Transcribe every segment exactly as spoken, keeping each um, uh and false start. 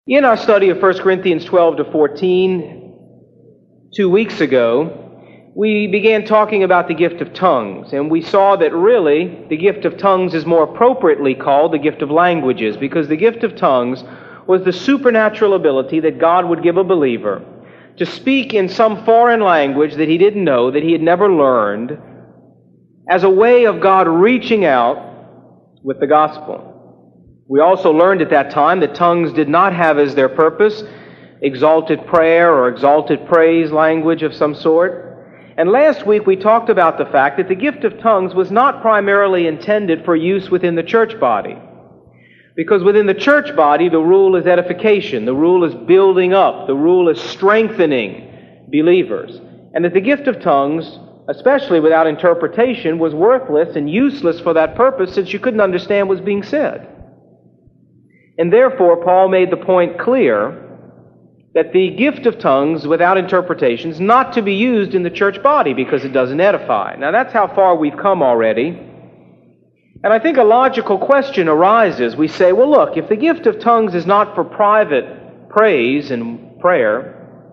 In our study of First Corinthians twelve to fourteen, two weeks ago, we began talking about the gift of tongues, and we saw that really the gift of tongues is more appropriately called the gift of languages, because the gift of tongues was the supernatural ability that God would give a believer to speak in some foreign language that he didn't know, that he had never learned, as a way of God reaching out with the gospel. We also learned at that time that tongues did not have as their purpose exalted prayer or exalted praise language of some sort. And last week we talked about the fact that the gift of tongues was not primarily intended for use within the church body. Because within the church body, the rule is edification, the rule is building up, the rule is strengthening believers. And that the gift of tongues, especially without interpretation, was worthless and useless for that purpose, since you couldn't understand what was being said. And therefore, Paul made the point clear that the gift of tongues without interpretation is not to be used in the church body because it doesn't edify. Now, that's how far we've come already. And I think a logical question arises. We say, well, look, if the gift of tongues is not for private praise and prayer,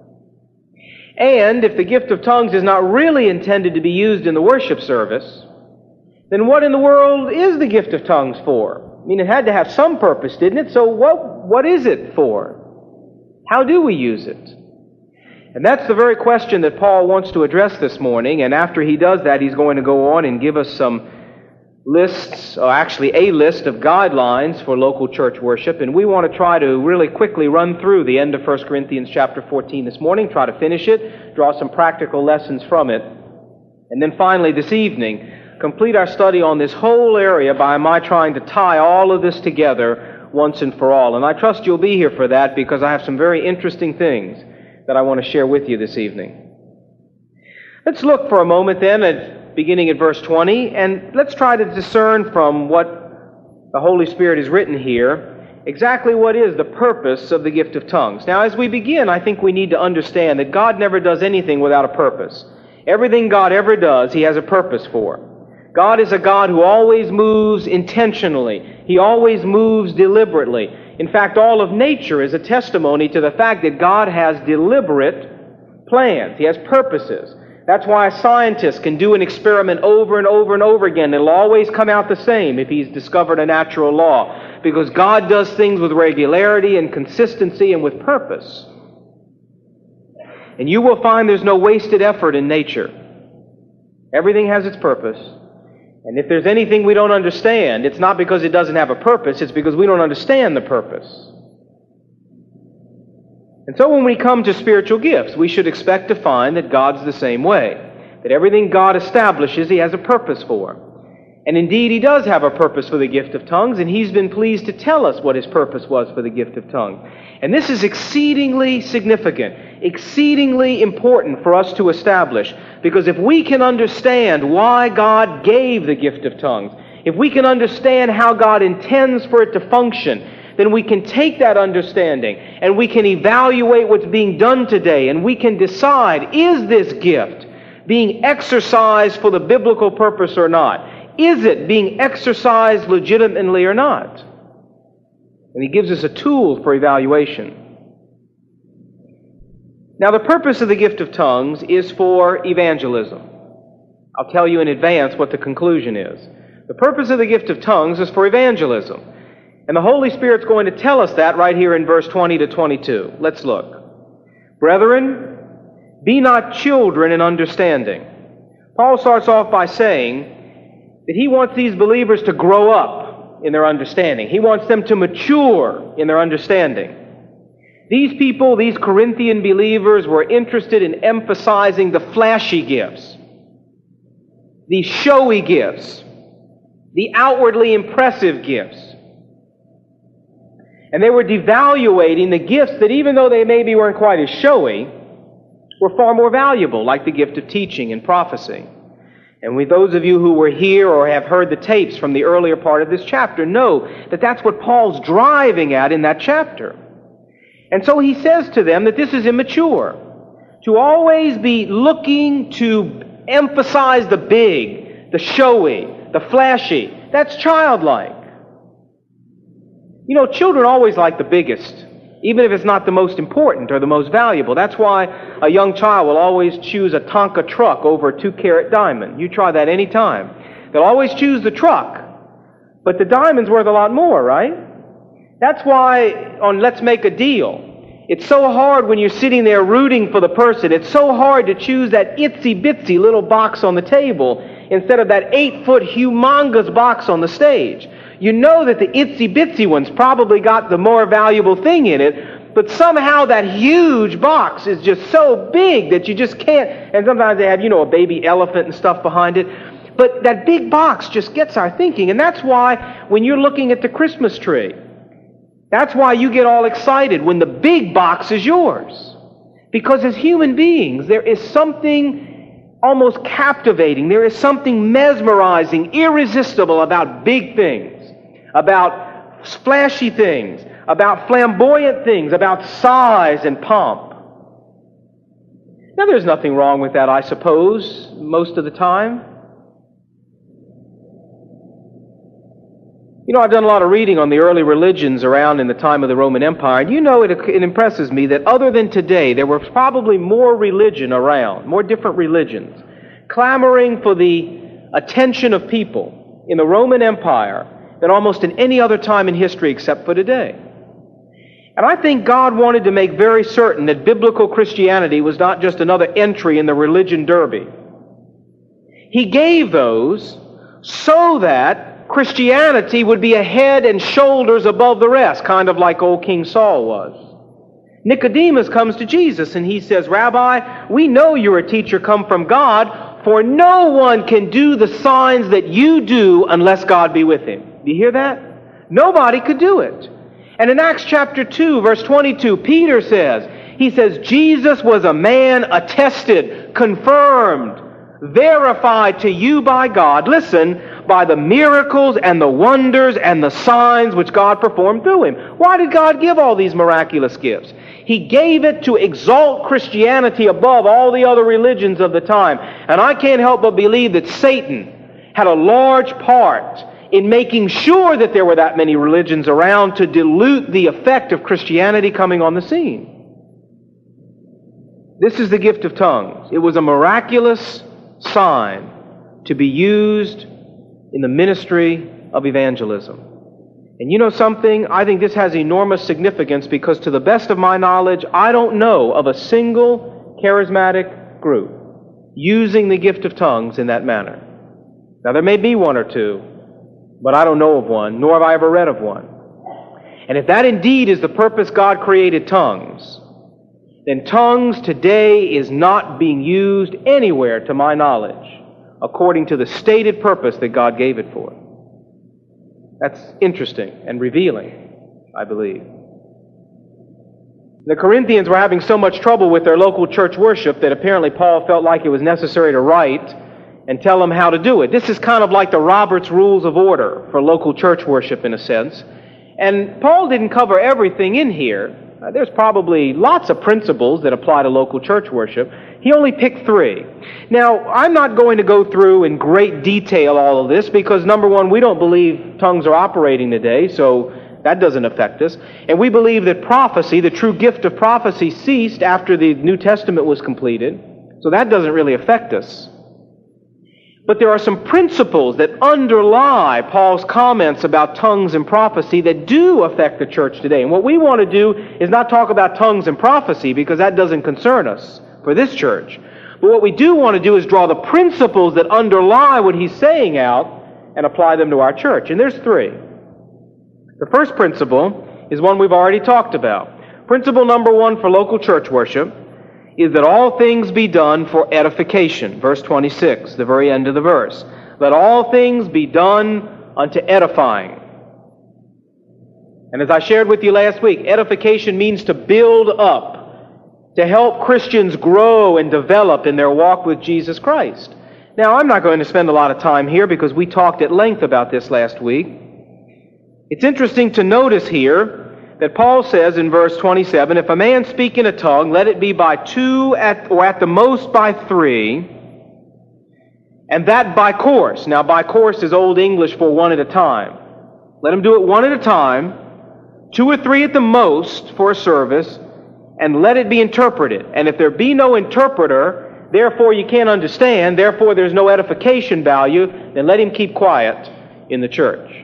and if the gift of tongues is not really intended to be used in the worship service, then what in the world is the gift of tongues for? I mean, it had to have some purpose, didn't it? So what, what is it for? How do we use it? And that's the very question that Paul wants to address this morning. And after he does that, he's going to go on and give us some lists, or actually a list of guidelines for local church worship. And we want to try to really quickly run through the end of First Corinthians chapter fourteen this morning, try to finish it, draw some practical lessons from it. And then finally this evening, complete our study on this whole area by my trying to tie all of this together once and for all. And I trust you'll be here for that, because I have some very interesting things that I want to share with you this evening. Let's look for a moment then at beginning at verse twenty, and let's try to discern from what the Holy Spirit has written here exactly what is the purpose of the gift of tongues. Now, as we begin, I think we need to understand that God never does anything without a purpose. Everything God ever does, He has a purpose for. God is a God who always moves intentionally. He always moves deliberately. In fact, all of nature is a testimony to the fact that God has deliberate plans. He has purposes. That's why a scientist can do an experiment over and over and over again. It'll always come out the same if he's discovered a natural law, because God does things with regularity and consistency and with purpose. And you will find there's no wasted effort in nature. Everything has its purpose. And if there's anything we don't understand, it's not because it doesn't have a purpose, it's because we don't understand the purpose. And so when we come to spiritual gifts, we should expect to find that God's the same way. That everything God establishes, He has a purpose for. And indeed, He does have a purpose for the gift of tongues, and He's been pleased to tell us what His purpose was for the gift of tongues. And this is exceedingly significant, exceedingly important for us to establish, because if we can understand why God gave the gift of tongues, if we can understand how God intends for it to function, then we can take that understanding and we can evaluate what's being done today, and we can decide, is this gift being exercised for the biblical purpose or not? Is it being exercised legitimately or not? And He gives us a tool for evaluation. Now, the purpose of the gift of tongues is for evangelism. I'll tell you in advance what the conclusion is. The purpose of the gift of tongues is for evangelism. And the Holy Spirit's going to tell us that right here in verse twenty to twenty-two. Let's look. Brethren, be not children in understanding. Paul starts off by saying that he wants these believers to grow up in their understanding. He wants them to mature in their understanding. These people, these Corinthian believers, were interested in emphasizing the flashy gifts, the showy gifts, the outwardly impressive gifts. And they were devaluating the gifts that, even though they maybe weren't quite as showy, were far more valuable, like the gift of teaching and prophecy. And with those of you who were here or have heard the tapes from the earlier part of this chapter know that that's what Paul's driving at in that chapter. And so he says to them that this is immature. To always be looking to emphasize the big, the showy, the flashy, that's childlike. You know, children always like the biggest. even if it's not the most important or the most valuable. That's why a young child will always choose a Tonka truck over a two-carat diamond. You try that any time. They'll always choose the truck, but the diamond's worth a lot more, right? That's why on Let's Make a Deal, it's so hard when you're sitting there rooting for the person. It's so hard to choose that itsy-bitsy little box on the table instead of that eight-foot humongous box on the stage. You know that the itsy-bitsy one's probably got the more valuable thing in it, but somehow that huge box is just so big that you just can't, and sometimes they have, you know, a baby elephant and stuff behind it, but that big box just gets our thinking, and that's why when you're looking at the Christmas tree, that's why you get all excited when the big box is yours. Because as human beings, there is something almost captivating, there is something mesmerizing, irresistible about big things, about flashy things, about flamboyant things, about size and pomp. Now, there's nothing wrong with that, I suppose, most of the time. You know, I've done a lot of reading on the early religions around in the time of the Roman Empire, and you know it, it impresses me that other than today, there was probably more religion around, more different religions, clamoring for the attention of people in the Roman Empire than almost in any other time in history except for today. And I think God wanted to make very certain that biblical Christianity was not just another entry in the religion derby. He gave those so that Christianity would be a head and shoulders above the rest, kind of like old King Saul was. Nicodemus comes to Jesus and he says, Rabbi, we know you're a teacher come from God, for no one can do the signs that you do unless God be with him. Do you hear that? Nobody could do it. And in Acts chapter two, verse twenty-two, Peter says, he says, Jesus was a man attested, confirmed, verified to you by God. Listen, by the miracles and the wonders and the signs which God performed through him. Why did God give all these miraculous gifts? He gave it to exalt Christianity above all the other religions of the time. And I can't help but believe that Satan had a large part in making sure that there were that many religions around to dilute the effect of Christianity coming on the scene. This is the gift of tongues. It was a miraculous sign to be used in the ministry of evangelism. And you know something? I think this has enormous significance because to the best of my knowledge, I don't know of a single charismatic group using the gift of tongues in that manner. Now there may be one or two, but I don't know of one, nor have I ever read of one. And if that indeed is the purpose God created tongues, then tongues today is not being used anywhere to my knowledge according to the stated purpose that God gave it for. That's interesting and revealing, I believe. The Corinthians were having so much trouble with their local church worship that apparently Paul felt like it was necessary to write and tell them how to do it. This is kind of like the Robert's Rules of Order for local church worship in a sense. And Paul didn't cover everything in here. Uh, there's probably lots of principles that apply to local church worship. He only picked three. Now, I'm not going to go through in great detail all of this because, number one, we don't believe tongues are operating today, so that doesn't affect us. And we believe that prophecy, the true gift of prophecy, ceased after the New Testament was completed, so that doesn't really affect us. But there are some principles that underlie Paul's comments about tongues and prophecy that do affect the church today. And what we want to do is not talk about tongues and prophecy because that doesn't concern us for this church. But what we do want to do is draw the principles that underlie what he's saying out and apply them to our church. And there's three. The first principle is one we've already talked about. Principle number one for local church worship is that all things be done for edification. Verse twenty-six, the very end of the verse. Let all things be done unto edifying. And as I shared with you last week, edification means to build up, to help Christians grow and develop in their walk with Jesus Christ. Now, I'm not going to spend a lot of time here because we talked at length about this last week. It's interesting to notice here that Paul says in verse twenty-seven, if a man speak in a tongue, let it be by two at, or at the most by three, and that by course. Now, by course is Old English for one at a time. Let him do it one at a time, two or three at the most for a service, and let it be interpreted. And if there be no interpreter, therefore you can't understand, therefore there's no edification value, then let him keep quiet in the church.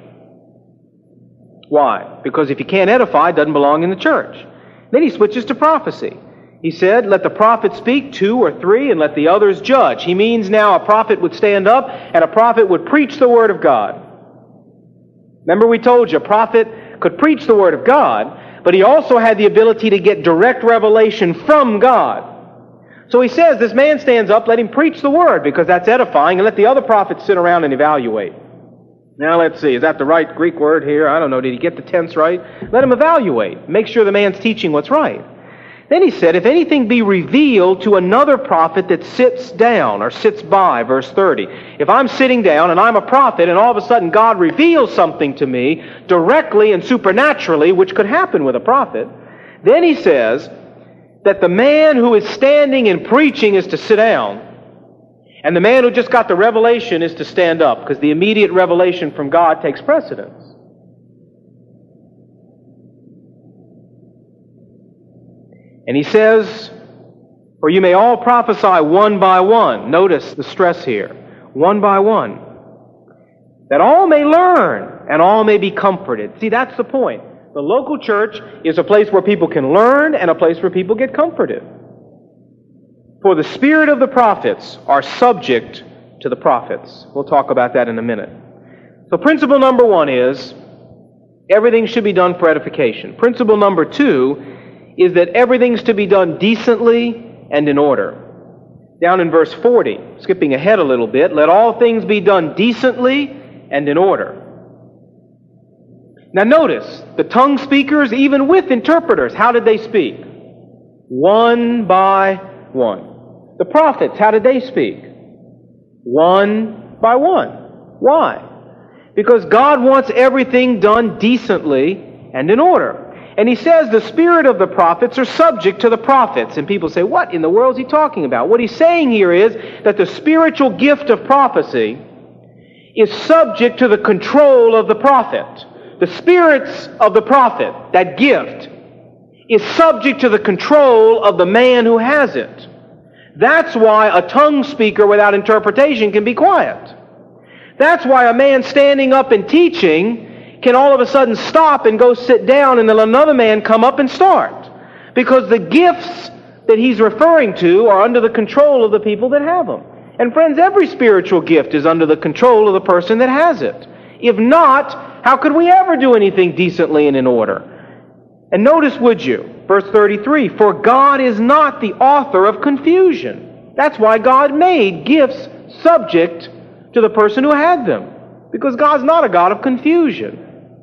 Why? Because if he can't edify, it doesn't belong in the church. Then he switches to prophecy. He said, let the prophet speak, two or three, and let the others judge. He means now a prophet would stand up and a prophet would preach the Word of God. Remember we told you, a prophet could preach the Word of God, but he also had the ability to get direct revelation from God. So he says, this man stands up, let him preach the Word, because that's edifying, and let the other prophets sit around and evaluate. Now let's see, is that the right Greek word here? I don't know, did he get the tense right? Let him evaluate. Make sure the man's teaching what's right. Then he said, if anything be revealed to another prophet that sits down or sits by, verse thirty. If I'm sitting down and I'm a prophet and all of a sudden God reveals something to me directly and supernaturally, which could happen with a prophet, then he says that the man who is standing and preaching is to sit down, and the man who just got the revelation is to stand up, because the immediate revelation from God takes precedence. And he says, for you may all prophesy one by one. Notice the stress here. One by one. That all may learn and all may be comforted. See, that's the point. The local church is a place where people can learn and a place where people get comforted. For the spirit of the prophets are subject to the prophets. We'll talk about that in a minute. So principle number one is everything should be done for edification. Principle number two is that everything's to be done decently and in order. Down in verse forty, skipping ahead a little bit, let all things be done decently and in order. Now notice, the tongue speakers, even with interpreters, how did they speak? One by one. The prophets, how did they speak? One by one. Why? Because God wants everything done decently and in order. And he says the spirit of the prophets are subject to the prophets. And people say, what in the world is he talking about? What he's saying here is that the spiritual gift of prophecy is subject to the control of the prophet. The spirits of the prophet, that gift, is subject to the control of the man who has it. That's why a tongue speaker without interpretation can be quiet. That's why a man standing up and teaching can all of a sudden stop and go sit down and then another man come up and start. Because the gifts that he's referring to are under the control of the people that have them. And friends, every spiritual gift is under the control of the person that has it. If not, how could we ever do anything decently and in order? And notice, would you, verse thirty-three, for God is not the author of confusion. That's why God made gifts subject to the person who had them. Because God's not a God of confusion.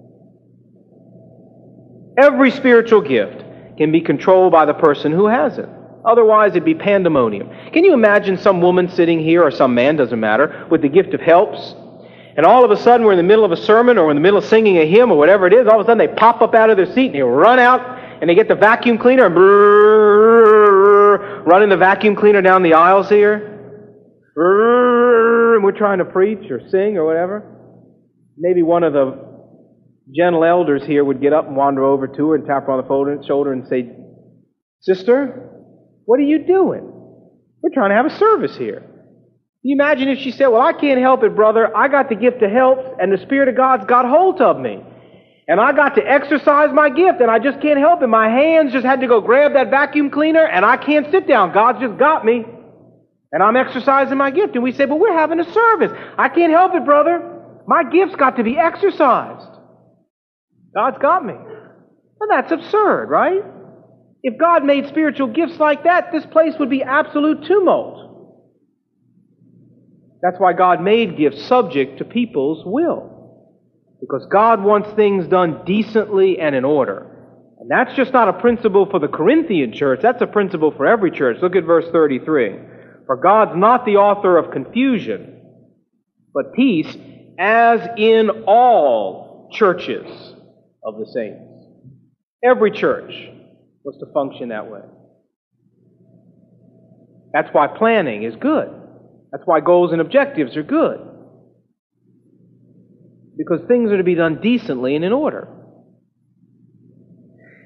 Every spiritual gift can be controlled by the person who has it. Otherwise, it'd be pandemonium. Can you imagine some woman sitting here, or some man, doesn't matter, with the gift of helps, and all of a sudden we're in the middle of a sermon or in the middle of singing a hymn or whatever it is, all of a sudden they pop up out of their seat and they run out and they get the vacuum cleaner and brrr, running the vacuum cleaner down the aisles here. Brrr, and we're trying to preach or sing or whatever. Maybe one of the gentle elders here would get up and wander over to her and tap her on the shoulder and say, Sister, what are you doing? We're trying to have a service here. Can you imagine if she said, well, I can't help it, brother. I got the gift of helps, and the Spirit of God's got hold of me. And I got to exercise my gift, and I just can't help it. My hands just had to go grab that vacuum cleaner, and I can't sit down. God's just got me. And I'm exercising my gift. And we say, but we're having a service. I can't help it, brother. My gift's got to be exercised. God's got me. Well, that's absurd, right? If God made spiritual gifts like that, this place would be absolute tumult. That's why God made gifts subject to people's will. Because God wants things done decently and in order. And that's just not a principle for the Corinthian church. That's a principle for every church. Look at verse thirty-three. For God's not the author of confusion, but peace, as in all churches of the saints. Every church was to function that way. That's why planning is good. That's why goals and objectives are good. Because things are to be done decently and in order.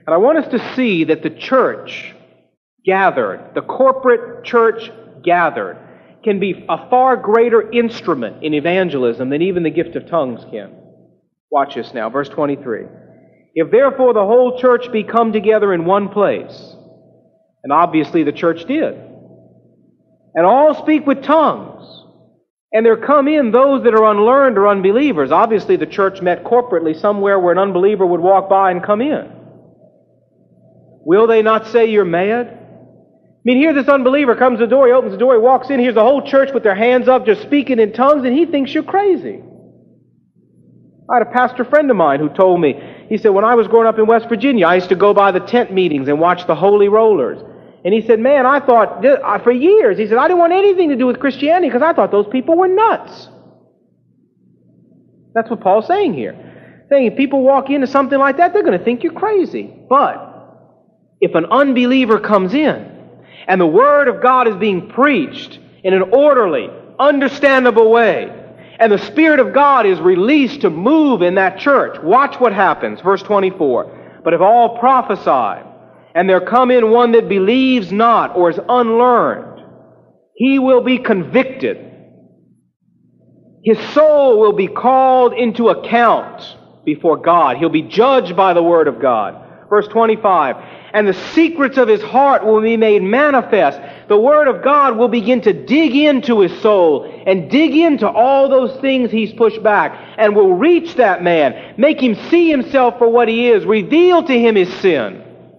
And I want us to see that the church gathered, the corporate church gathered, can be a far greater instrument in evangelism than even the gift of tongues can. Watch this now, verse twenty-three. If therefore the whole church be come together in one place, and obviously the church did, and all speak with tongues, and there come in those that are unlearned or unbelievers. Obviously the church met corporately somewhere where an unbeliever would walk by and come in. Will they not say you're mad? I mean, here this unbeliever comes to the door, he opens the door, he walks in, here's the whole church with their hands up, just speaking in tongues, and he thinks you're crazy. I had a pastor friend of mine who told me, he said, when I was growing up in West Virginia, I used to go by the tent meetings and watch the Holy Rollers. And he said, man, I thought, for years, he said, I didn't want anything to do with Christianity because I thought those people were nuts. That's what Paul's saying here. Saying if people walk into something like that, they're going to think you're crazy. But if an unbeliever comes in, and the Word of God is being preached in an orderly, understandable way, and the Spirit of God is released to move in that church, watch what happens. Verse twenty-four. But if all prophesy, and there come in one that believes not or is unlearned, he will be convicted. His soul will be called into account before God. He'll be judged by the Word of God. Verse twenty-five. And the secrets of his heart will be made manifest. The Word of God will begin to dig into his soul and dig into all those things he's pushed back and will reach that man, make him see himself for what he is, reveal to him his sin.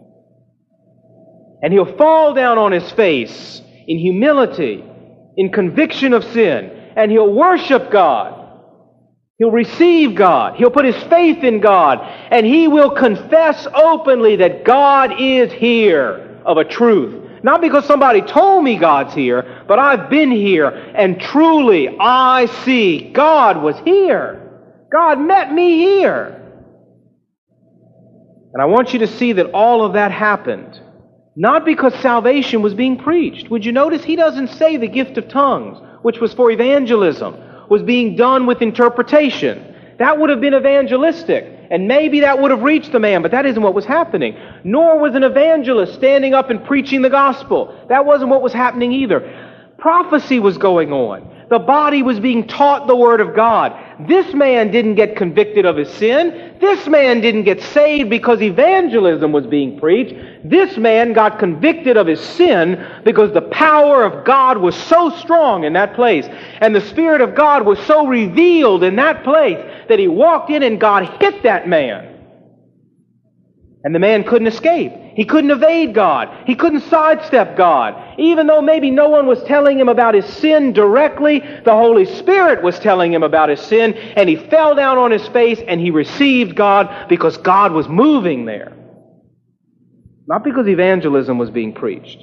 And he'll fall down on his face in humility, in conviction of sin, and he'll worship God. He'll receive God. He'll put his faith in God. And he will confess openly that God is here of a truth. Not because somebody told me God's here, but I've been here and truly I see God was here. God met me here. And I want you to see that all of that happened not because salvation was being preached. Would you notice he doesn't say the gift of tongues, which was for evangelism, was being done with interpretation. That would have been evangelistic, and maybe that would have reached the man, but that isn't what was happening. Nor was an evangelist standing up and preaching the gospel. That wasn't what was happening either. Prophecy was going on. The body was being taught the Word of God. This man didn't get convicted of his sin. This man didn't get saved because evangelism was being preached. This man got convicted of his sin because the power of God was so strong in that place. And the Spirit of God was so revealed in that place that he walked in and God hit that man. And the man couldn't escape. He couldn't evade God. He couldn't sidestep God. Even though maybe no one was telling him about his sin directly, the Holy Spirit was telling him about his sin, and he fell down on his face and he received God because God was moving there. Not because evangelism was being preached.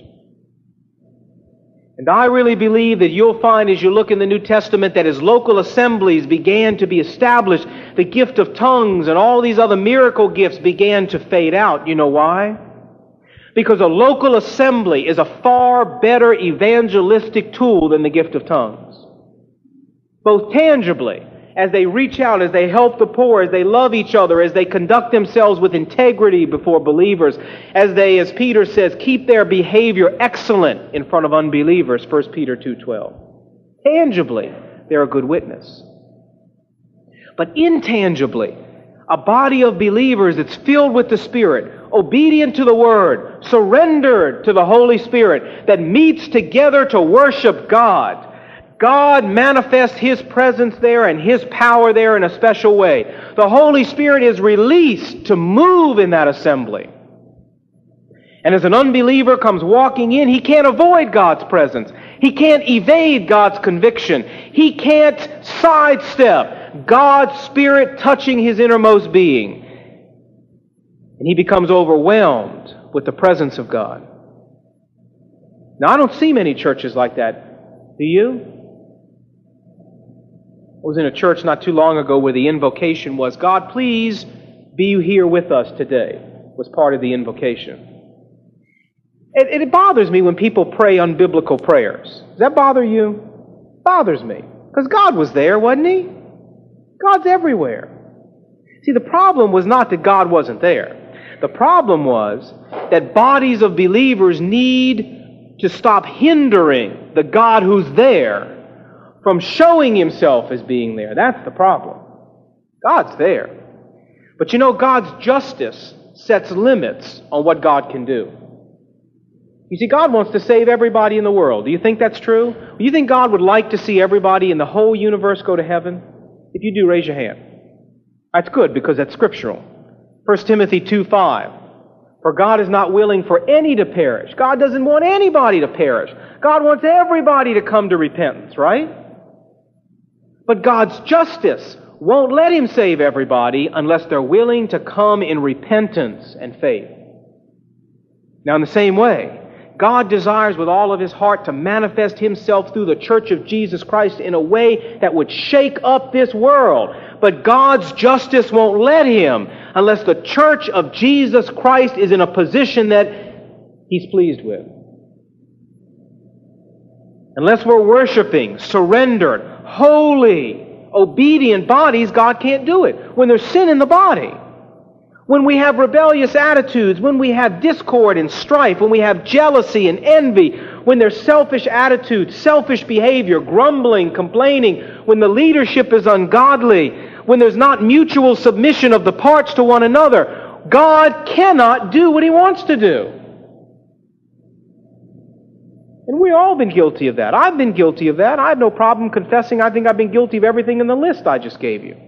And I really believe that you'll find as you look in the New Testament that as local assemblies began to be established, the gift of tongues and all these other miracle gifts began to fade out. You know why? Because a local assembly is a far better evangelistic tool than the gift of tongues. Both tangibly, as they reach out, as they help the poor, as they love each other, as they conduct themselves with integrity before believers, as they, as Peter says, keep their behavior excellent in front of unbelievers, First Peter two twelve. Tangibly, they're a good witness. But intangibly, a body of believers that's filled with the Spirit, obedient to the Word, surrendered to the Holy Spirit, that meets together to worship God. God manifests His presence there and His power there in a special way. The Holy Spirit is released to move in that assembly. And as an unbeliever comes walking in, he can't avoid God's presence. He can't evade God's conviction. He can't sidestep God's Spirit touching his innermost being. And he becomes overwhelmed with the presence of God. Now, I don't see many churches like that. Do you? I was in a church not too long ago where the invocation was, God, please be here with us today, was part of the invocation. It, it bothers me when people pray unbiblical prayers. Does that bother you? It bothers me. Because God was there, wasn't He? God's everywhere. See, the problem was not that God wasn't there. The problem was that bodies of believers need to stop hindering the God who's there from showing Himself as being there. That's the problem. God's there. But you know, God's justice sets limits on what God can do. You see, God wants to save everybody in the world. Do you think that's true? Do you think God would like to see everybody in the whole universe go to heaven? If you do, raise your hand. That's good, because that's scriptural. First Timothy two five. For God is not willing for any to perish. God doesn't want anybody to perish. God wants everybody to come to repentance, right? But God's justice won't let Him save everybody unless they're willing to come in repentance and faith. Now, in the same way, God desires with all of His heart to manifest Himself through the church of Jesus Christ in a way that would shake up this world. But God's justice won't let Him unless the church of Jesus Christ is in a position that He's pleased with. Unless we're worshiping, surrendered, holy, obedient bodies, God can't do it. When there's sin in the body, when we have rebellious attitudes, when we have discord and strife, when we have jealousy and envy, when there's selfish attitudes, selfish behavior, grumbling, complaining, when the leadership is ungodly, when there's not mutual submission of the parts to one another, God cannot do what He wants to do. And we've all been guilty of that. I've been guilty of that. I have no problem confessing I think I've been guilty of everything in the list I just gave you.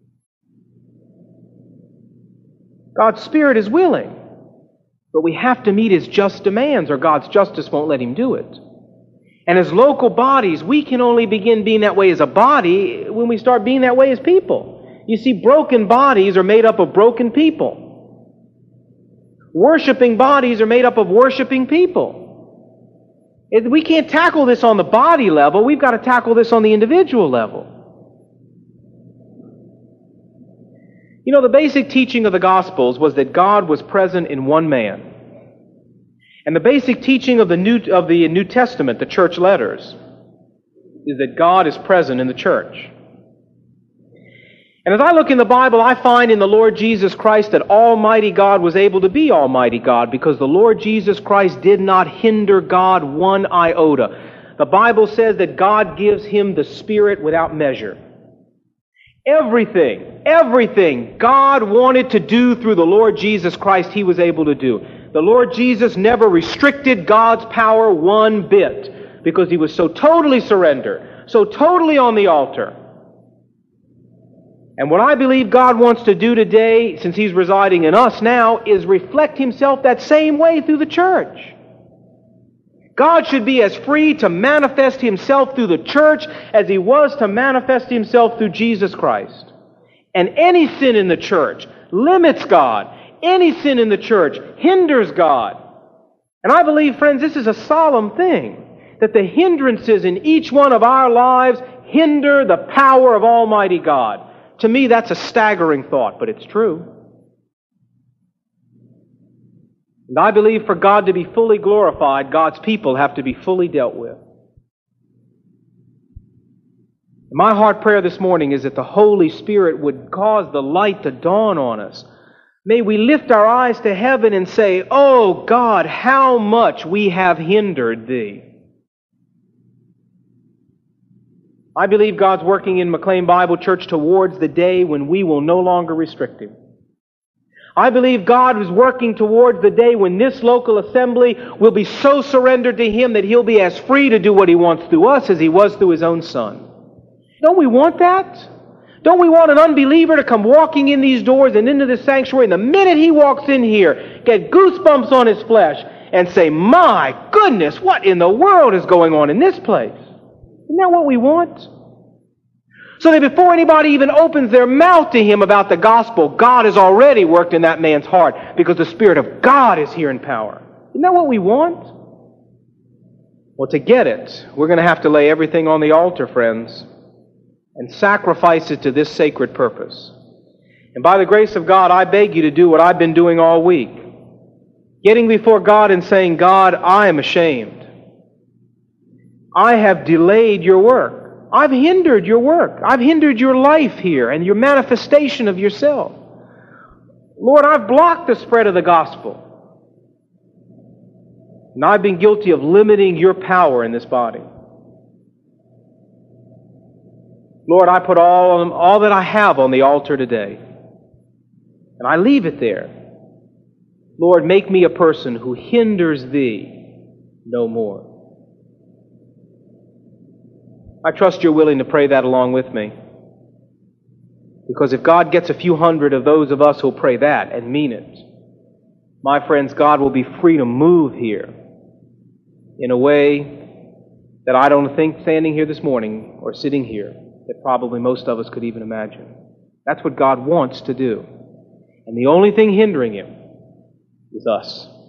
God's Spirit is willing, but we have to meet His just demands or God's justice won't let Him do it. And as local bodies, we can only begin being that way as a body when we start being that way as people. You see, broken bodies are made up of broken people. Worshiping bodies are made up of worshiping people. We can't tackle this on the body level. We've got to tackle this on the individual level. You know, the basic teaching of the Gospels was that God was present in one man. And the basic teaching of the New, of the New Testament, the church letters, is that God is present in the church. And as I look in the Bible, I find in the Lord Jesus Christ that Almighty God was able to be Almighty God because the Lord Jesus Christ did not hinder God one iota. The Bible says that God gives Him the Spirit without measure. Everything, everything God wanted to do through the Lord Jesus Christ, He was able to do. The Lord Jesus never restricted God's power one bit because He was so totally surrendered, so totally on the altar. And what I believe God wants to do today, since He's residing in us now, is reflect Himself that same way through the church. God should be as free to manifest Himself through the church as He was to manifest Himself through Jesus Christ. And any sin in the church limits God. Any sin in the church hinders God. And I believe, friends, this is a solemn thing, that the hindrances in each one of our lives hinder the power of Almighty God. To me, that's a staggering thought, but it's true. And I believe for God to be fully glorified, God's people have to be fully dealt with. My heart prayer this morning is that the Holy Spirit would cause the light to dawn on us. May we lift our eyes to heaven and say, "Oh God, how much we have hindered Thee." I believe God's working in McLean Bible Church towards the day when we will no longer restrict Him. I believe God is working towards the day when this local assembly will be so surrendered to Him that He'll be as free to do what He wants through us as He was through His own Son. Don't we want that? Don't we want an unbeliever to come walking in these doors and into this sanctuary, and the minute he walks in here, get goosebumps on his flesh and say, "My goodness, what in the world is going on in this place?" Isn't that what we want? So that before anybody even opens their mouth to him about the gospel, God has already worked in that man's heart because the Spirit of God is here in power. Isn't that what we want? Well, to get it, we're going to have to lay everything on the altar, friends, and sacrifice it to this sacred purpose. And by the grace of God, I beg you to do what I've been doing all week. Getting before God and saying, "God, I am ashamed. I have delayed your work. I've hindered your work. I've hindered your life here and your manifestation of yourself. Lord, I've blocked the spread of the gospel. And I've been guilty of limiting your power in this body. Lord, I put all, all that I have on the altar today. And I leave it there. Lord, make me a person who hinders Thee no more. I trust you're willing to pray that along with me. Because if God gets a few hundred of those of us who'll pray that and mean it, my friends, God will be free to move here in a way that I don't think standing here this morning or sitting here that probably most of us could even imagine. That's what God wants to do. And the only thing hindering Him is us.